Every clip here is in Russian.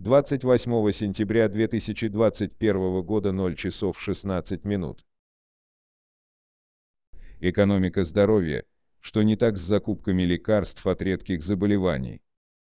28 сентября 2021 года 0 часов 16 минут. Экономика здоровья. Что не так с закупками лекарств от редких заболеваний?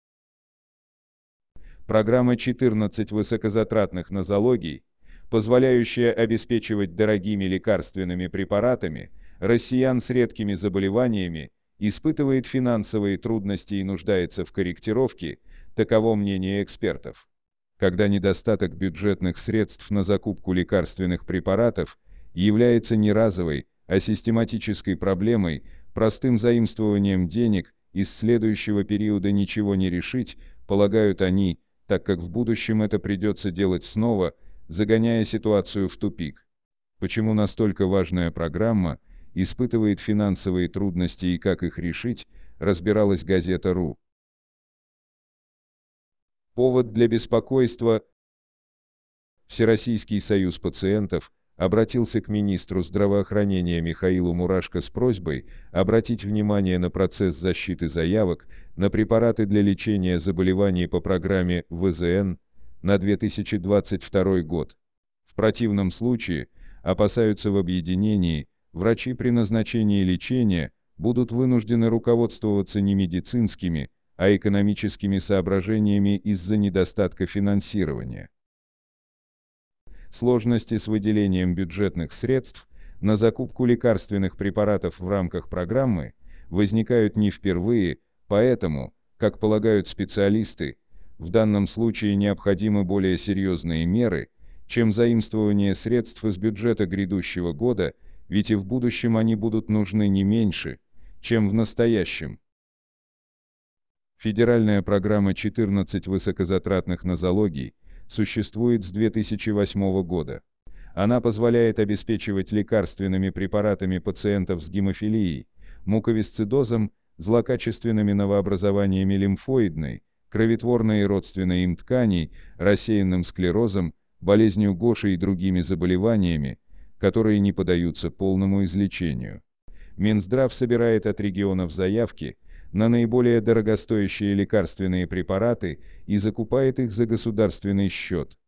Программа 14 высокозатратных нозологий, позволяющая обеспечивать дорогими лекарственными препаратами россиян с редкими заболеваниями, испытывает финансовые трудности и нуждается в корректировке, таково мнение экспертов. Когда недостаток бюджетных средств на закупку лекарственных препаратов является не разовой, а систематической проблемой, простым заимствованием денег из следующего периода ничего не решить, полагают они, так как в будущем это придется делать снова, загоняя ситуацию в тупик. Почему настолько важная программа испытывает финансовые трудности и как их решить, разбиралась газета РУ. Повод для беспокойства. Всероссийский союз пациентов обратился к министру здравоохранения Михаилу Мурашко с просьбой обратить внимание на процесс защиты заявок на препараты для лечения заболеваний по программе ВЗН на 2022 год. В противном случае, опасаются в объединении, врачи при назначении лечения будут вынуждены руководствоваться не медицинскими, а экономическими соображениями из-за недостатка финансирования. Сложности с выделением бюджетных средств на закупку лекарственных препаратов в рамках программы возникают не впервые, поэтому, как полагают специалисты, в данном случае необходимы более серьезные меры, чем заимствование средств из бюджета грядущего года, ведь и в будущем они будут нужны не меньше, чем в настоящем. Федеральная программа 14 высокозатратных нозологий существует с 2008 года. Она позволяет обеспечивать лекарственными препаратами пациентов с гемофилией, муковисцидозом, злокачественными новообразованиями лимфоидной, кроветворной и родственной им тканей, рассеянным склерозом, болезнью Гоши и другими заболеваниями, которые не поддаются полному излечению. Минздрав собирает от регионов заявки на наиболее дорогостоящие лекарственные препараты и закупает их за государственный счет.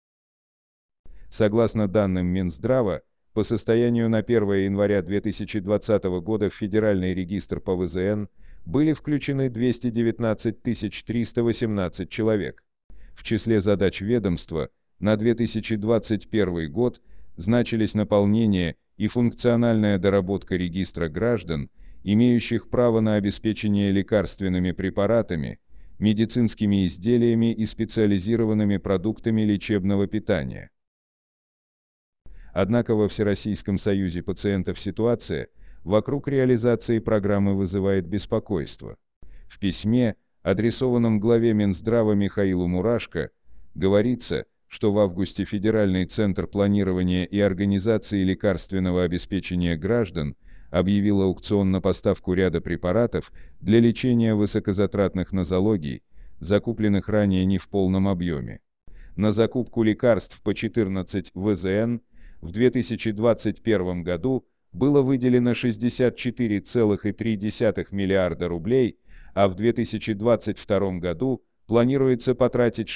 Согласно данным Минздрава, по состоянию на 1 января 2020 года в Федеральный регистр по ВЗН были включены 219 318 человек. В числе задач ведомства на 2021 год значились наполнение и функциональная доработка регистра граждан, имеющих право на обеспечение лекарственными препаратами, медицинскими изделиями и специализированными продуктами лечебного питания. Однако во Всероссийском союзе пациентов ситуация вокруг реализации программы вызывает беспокойство. В письме, адресованном главе Минздрава Михаилу Мурашко, говорится, что в августе Федеральный центр планирования и организации лекарственного обеспечения граждан объявил аукцион на поставку ряда препаратов для лечения высокозатратных нозологий, закупленных ранее не в полном объеме. На закупку лекарств по 14 ВЗН в 2021 году было выделено 64,3 миллиарда рублей, а в 2022 году планируется потратить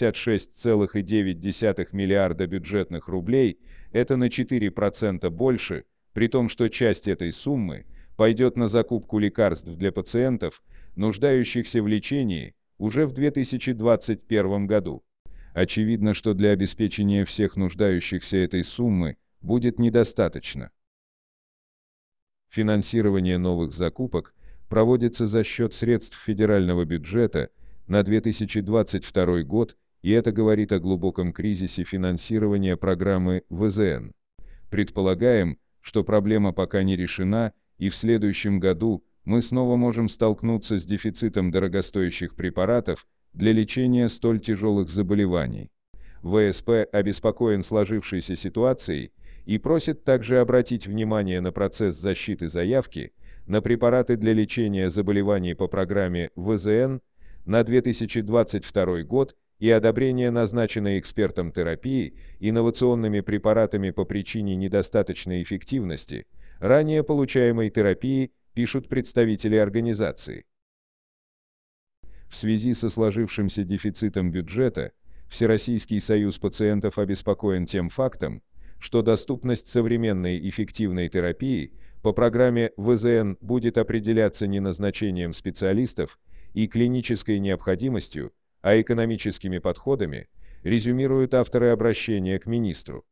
66,9 миллиарда бюджетных рублей, это на 4% больше, при том, что часть этой суммы пойдет на закупку лекарств для пациентов, нуждающихся в лечении, уже в 2021 году. Очевидно, что для обеспечения всех нуждающихся этой суммы будет недостаточно. Финансирование новых закупок проводится за счет средств федерального бюджета на 2022 год, и это говорит о глубоком кризисе финансирования программы ВЗН. Предполагаем, что проблема пока не решена, и в следующем году мы снова можем столкнуться с дефицитом дорогостоящих препаратов для лечения столь тяжелых заболеваний. ВСП обеспокоен сложившейся ситуацией и просит также обратить внимание на процесс защиты заявки на препараты для лечения заболеваний по программе ВЗН на 2022 год и одобрение назначенной экспертом терапии инновационными препаратами по причине недостаточной эффективности ранее получаемой терапии, пишут представители организации. В связи со сложившимся дефицитом бюджета Всероссийский союз пациентов обеспокоен тем фактом, что доступность современной эффективной терапии по программе ВЗН будет определяться не назначением специалистов и клинической необходимостью, а экономическими подходами, резюмируют авторы обращения к министру.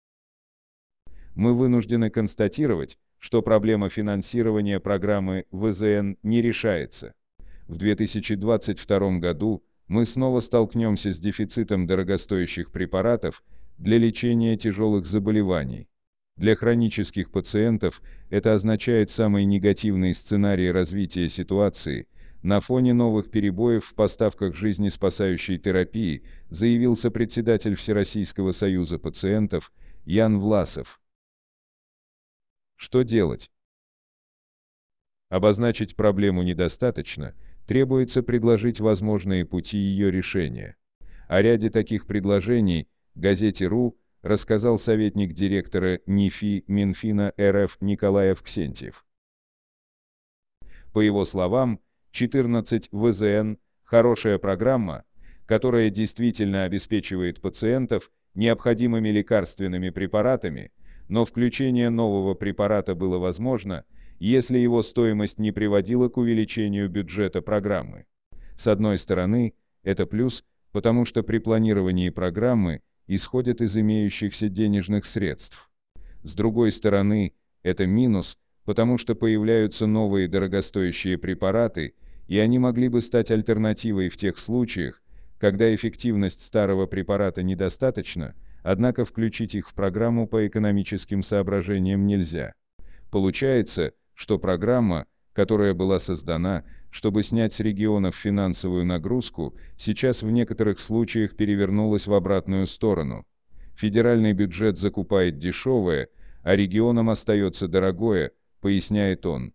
Мы вынуждены констатировать, что проблема финансирования программы ВЗН не решается. В 2022 году мы снова столкнемся с дефицитом дорогостоящих препаратов для лечения тяжелых заболеваний. Для хронических пациентов это означает самый негативный сценарий развития ситуации. На фоне новых перебоев в поставках жизнеспасающей терапии заявил сопредседатель Всероссийского союза пациентов Ян Власов. Что делать? Обозначить проблему недостаточно, требуется предложить возможные пути ее решения. О ряде таких предложений газете РУ рассказал советник директора НИФИ Минфина РФ Николай Авксентьев. По его словам, 14 ВЗН – хорошая программа, которая действительно обеспечивает пациентов необходимыми лекарственными препаратами, но включение нового препарата было возможно, если его стоимость не приводила к увеличению бюджета программы. С одной стороны, это плюс, потому что при планировании программы исходят из имеющихся денежных средств. С другой стороны, это минус, потому что появляются новые дорогостоящие препараты, и они могли бы стать альтернативой в тех случаях, когда эффективность старого препарата недостаточна, однако включить их в программу по экономическим соображениям нельзя. Получается, что программа, которая была создана, чтобы снять с регионов финансовую нагрузку, сейчас в некоторых случаях перевернулась в обратную сторону. Федеральный бюджет закупает дешевое, а регионам остается дорогое, поясняет он.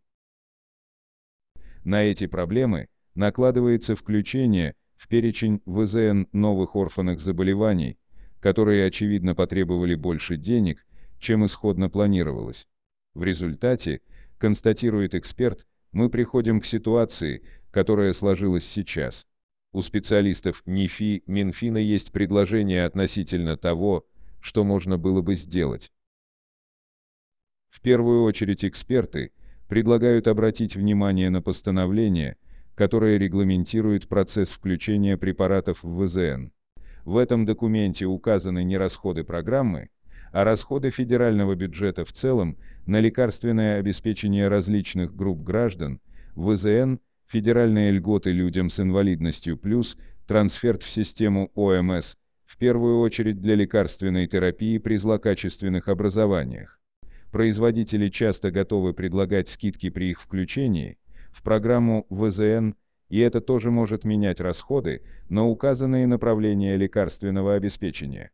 На эти проблемы накладывается включение в перечень ВЗН новых орфанных заболеваний, которые, очевидно, потребовали больше денег, чем исходно планировалось. В результате, констатирует эксперт, мы приходим к ситуации, которая сложилась сейчас. У специалистов НИФИ Минфина есть предложение относительно того, что можно было бы сделать. В первую очередь эксперты предлагают обратить внимание на постановление, которое регламентирует процесс включения препаратов в ВЗН. В этом документе указаны не расходы программы, а расходы федерального бюджета в целом на лекарственное обеспечение различных групп граждан, ВЗН, федеральные льготы людям с инвалидностью плюс, трансфер в систему ОМС, в первую очередь для лекарственной терапии при злокачественных образованиях. Производители часто готовы предлагать скидки при их включении в программу ВЗН, и это тоже может менять расходы на указанные направления лекарственного обеспечения.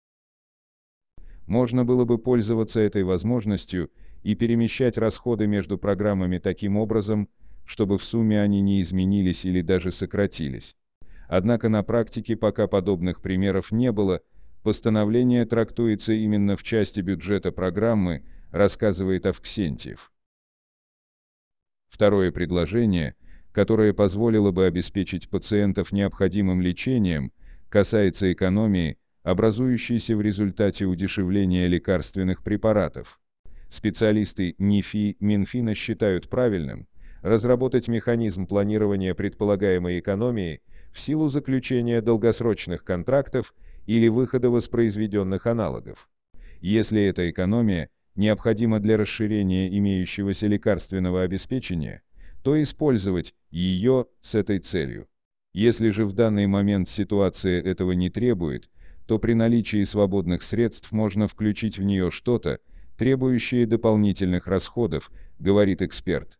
Можно было бы пользоваться этой возможностью и перемещать расходы между программами таким образом, чтобы в сумме они не изменились или даже сократились. Однако на практике пока подобных примеров не было, постановление трактуется именно в части бюджета программы, рассказывает Авксентьев. Второе предложение, которое позволило бы обеспечить пациентов необходимым лечением, касается экономии, образующейся в результате удешевления лекарственных препаратов. Специалисты НИФИ Минфина считают правильным разработать механизм планирования предполагаемой экономии в силу заключения долгосрочных контрактов или выхода воспроизведенных аналогов. Если эта экономия необходима для расширения имеющегося лекарственного обеспечения, то использовать ее с этой целью. Если же в данный момент ситуация этого не требует, то при наличии свободных средств можно включить в нее что-то, требующее дополнительных расходов, говорит эксперт.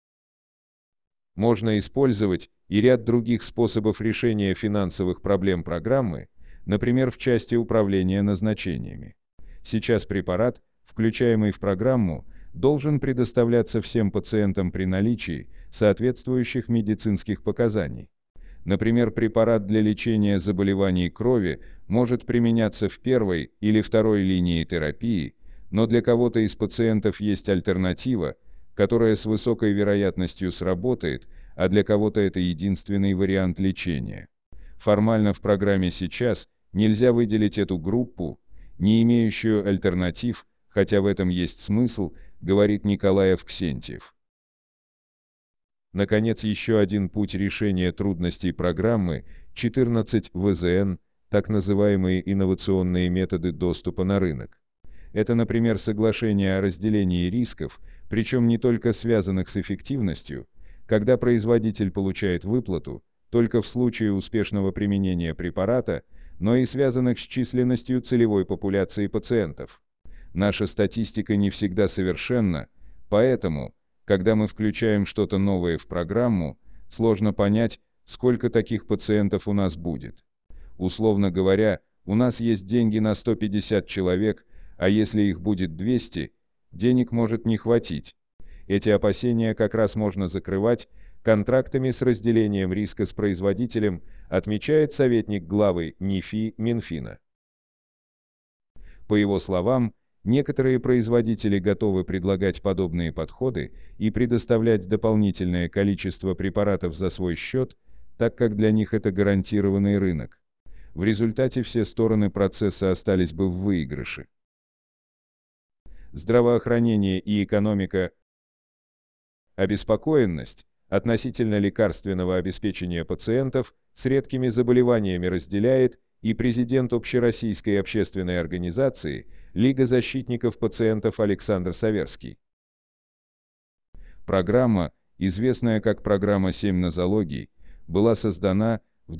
Можно использовать и ряд других способов решения финансовых проблем программы, например, в части управления назначениями. Сейчас препарат, включаемый в программу, должен предоставляться всем пациентам при наличии соответствующих медицинских показаний. Например, препарат для лечения заболеваний крови может применяться в первой или второй линии терапии, но для кого-то из пациентов есть альтернатива, которая с высокой вероятностью сработает, а для кого-то это единственный вариант лечения. Формально в программе сейчас Нельзя выделить эту группу, не имеющую альтернатив, хотя в этом есть смысл, говорит Николай Авксентьев. Наконец, еще один путь решения трудностей программы 14 ВЗН, так называемые инновационные методы доступа на рынок. Это, например, соглашение о разделении рисков, причем не только связанных с эффективностью, когда производитель получает выплату, только в случае успешного применения препарата, но и связанных с численностью целевой популяции пациентов. Наша статистика не всегда совершенна, поэтому, когда мы включаем что-то новое в программу, сложно понять, сколько таких пациентов у нас будет. Условно говоря, у нас есть деньги на 150 человек, а если их будет 200, денег может не хватить. Эти опасения как раз можно закрывать контрактами с разделением риска с производителем, отмечает советник главы НИФИ Минфина. По его словам, некоторые производители готовы предлагать подобные подходы и предоставлять дополнительное количество препаратов за свой счет, так как для них это гарантированный рынок. В результате все стороны процесса остались бы в выигрыше. Здравоохранение и экономика. Обеспокоенность относительно лекарственного обеспечения пациентов с редкими заболеваниями разделяет и президент Общероссийской общественной организации Лига защитников пациентов Александр Саверский. Программа, известная как программа 7 нозологий, была создана в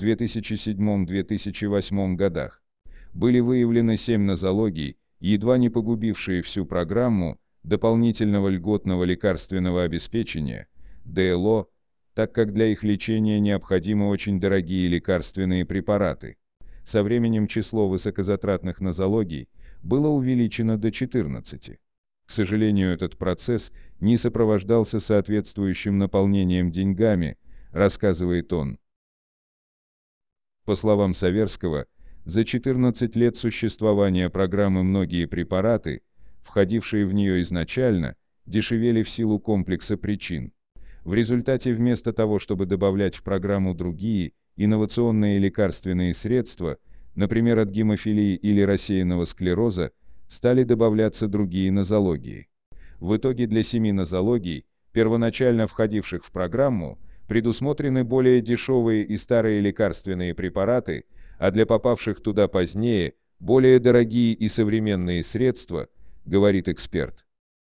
2007-2008 годах. Были выявлены 7 нозологий, едва не погубившие всю программу дополнительного льготного лекарственного обеспечения, ДЛО, так как для их лечения необходимы очень дорогие лекарственные препараты. Со временем число высокозатратных нозологий было увеличено до 14. К сожалению, этот процесс не сопровождался соответствующим наполнением деньгами, рассказывает он. По словам Саверского, за 14 лет существования программы многие препараты, входившие в нее изначально, дешевели в силу комплекса причин. В результате вместо того, чтобы добавлять в программу другие, инновационные лекарственные средства, например, от гемофилии или рассеянного склероза, стали добавляться другие нозологии. В итоге для 7 нозологий, первоначально входивших в программу, предусмотрены более дешевые и старые лекарственные препараты, а для попавших туда позднее, более дорогие и современные средства, говорит эксперт.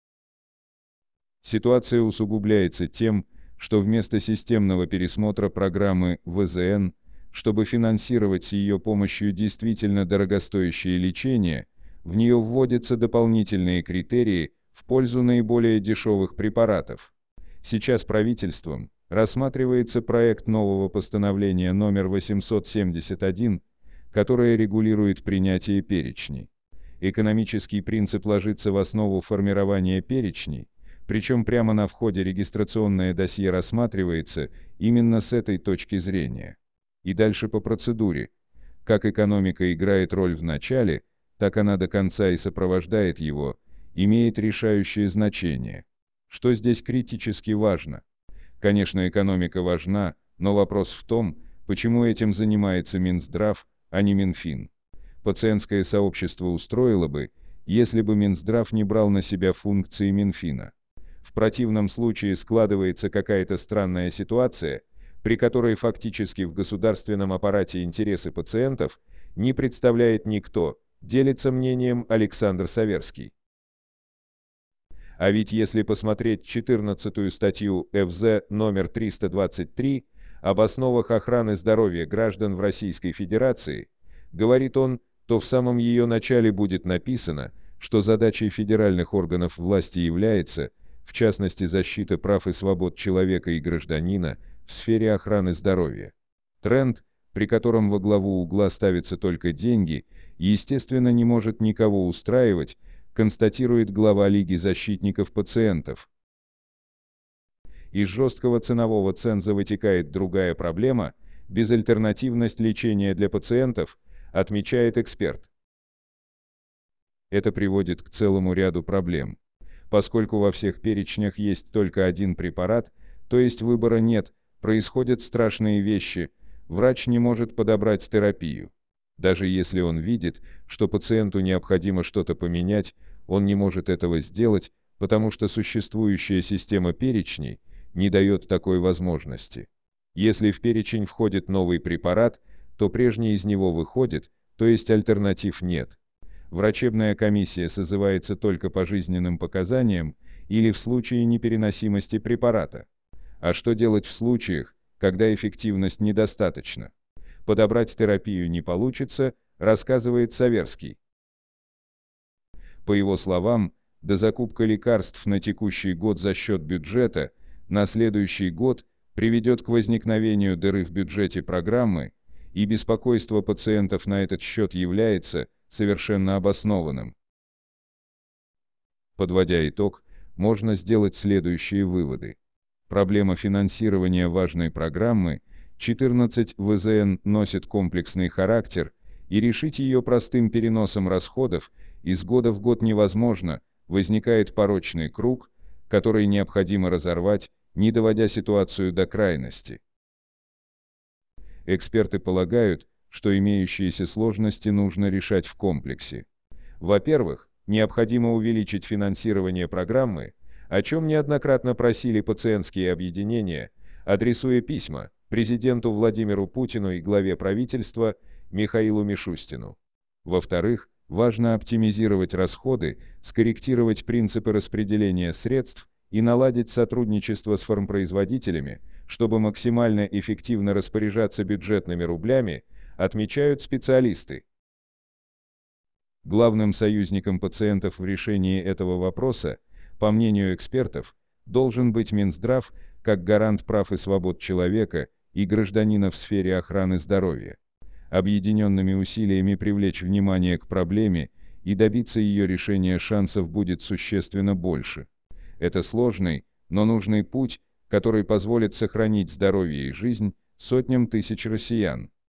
Ситуация усугубляется тем, что вместо системного пересмотра программы ВЗН, чтобы финансировать с ее помощью действительно дорогостоящее лечение, в нее вводятся дополнительные критерии в пользу наиболее дешевых препаратов. Сейчас правительством рассматривается проект нового постановления номер 871, которое регулирует принятие перечней. Экономический принцип ложится в основу формирования перечней, причем прямо на входе регистрационное досье рассматривается именно с этой точки зрения. И дальше по процедуре. Как экономика играет роль в начале, так она до конца и сопровождает его, имеет решающее значение. Что здесь критически важно? Конечно, экономика важна, но вопрос в том, почему этим занимается Минздрав, а не Минфин. Пациентское сообщество устроило бы, если бы Минздрав не брал на себя функции Минфина. В противном случае складывается какая-то странная ситуация, при которой фактически в государственном аппарате интересы пациентов не представляет никто, делится мнением Александр Саверский. А ведь если посмотреть 14-ю статью ФЗ номер 323 об основах охраны здоровья граждан в Российской Федерации, говорит он, то в самом ее начале будет написано, что задачей федеральных органов власти является, в частности, защита прав и свобод человека и гражданина в сфере охраны здоровья. Тренд, при котором во главу угла ставятся только деньги, естественно, не может никого устраивать, констатирует глава Лиги защитников пациентов. Из жесткого ценового ценза вытекает другая проблема – безальтернативность лечения для пациентов, отмечает эксперт. Это приводит к целому ряду проблем. Поскольку во всех перечнях есть только один препарат, то есть выбора нет, происходят страшные вещи, врач не может подобрать терапию. Даже если он видит, что пациенту необходимо что-то поменять, он не может этого сделать, потому что существующая система перечней не дает такой возможности. Если в перечень входит новый препарат, то прежний из него выходит, то есть альтернатив нет. Врачебная комиссия созывается только по жизненным показаниям или в случае непереносимости препарата. А что делать в случаях, когда эффективность недостаточна? Подобрать терапию не получится, рассказывает Саверский. По его словам, дозакупка лекарств на текущий год за счет бюджета на следующий год приведет к возникновению дыры в бюджете программы, и беспокойство пациентов на этот счет является совершенно обоснованным. Подводя итог, можно сделать следующие выводы. Проблема финансирования важной программы 14 ВЗН носит комплексный характер, и решить ее простым переносом расходов из года в год невозможно, возникает порочный круг, который необходимо разорвать, не доводя ситуацию до крайности. Эксперты полагают, что имеющиеся сложности нужно решать в комплексе. Во-первых, необходимо увеличить финансирование программы, о чем неоднократно просили пациентские объединения, адресуя письма президенту Владимиру Путину и главе правительства Михаилу Мишустину. Во-вторых, важно оптимизировать расходы, скорректировать принципы распределения средств и наладить сотрудничество с фармпроизводителями, чтобы максимально эффективно распоряжаться бюджетными рублями, отмечают специалисты. Главным союзником пациентов в решении этого вопроса, по мнению экспертов, должен быть Минздрав как гарант прав и свобод человека и гражданина в сфере охраны здоровья. Объединенными усилиями привлечь внимание к проблеме и добиться ее решения шансов будет существенно больше. Это сложный, но нужный путь, который позволит сохранить здоровье и жизнь сотням тысяч россиян.